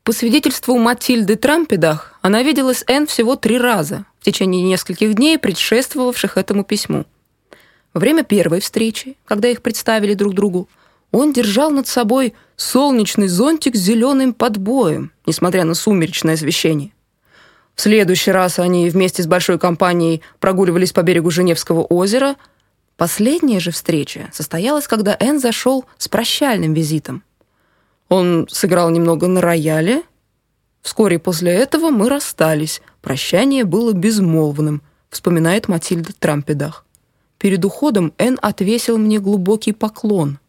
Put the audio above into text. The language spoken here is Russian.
По свидетельству Матильды Трампедах, она видела с Энн всего 3 раза в течение нескольких дней, предшествовавших этому письму. Во время первой встречи, когда их представили друг другу, он держал над собой солнечный зонтик с зеленым подбоем, несмотря на сумеречное освещение. В следующий раз они вместе с большой компанией прогуливались по берегу Женевского озера. Последняя же встреча состоялась, когда Энн зашел с прощальным визитом. Он сыграл немного на рояле. Вскоре после этого мы расстались. Прощание было безмолвным, вспоминает Матильда Трампедах. Перед уходом Энн отвесил мне глубокий поклон.